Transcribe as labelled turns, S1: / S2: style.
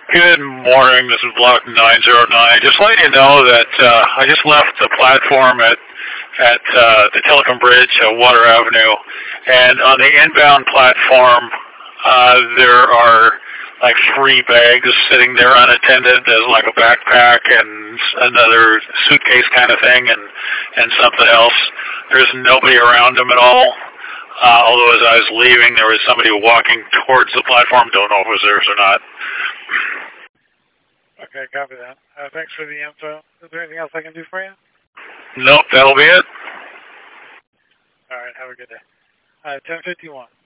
S1: Good morning. This is Block 909. Just letting you know that I just left the platform at the Telecom Bridge at Water Avenue, and on the inbound platform, there are like 3 bags sitting there unattended. There's like a backpack and another suitcase kind of thing, and something else. There's nobody around them at all. Although as I was leaving, there was somebody walking towards the platform. Don't know if it was theirs or not.
S2: Okay, copy that. Thanks for the info. Is there anything else I can do for you?
S1: Nope, that'll be it.
S2: All right, have a good day. 10:51.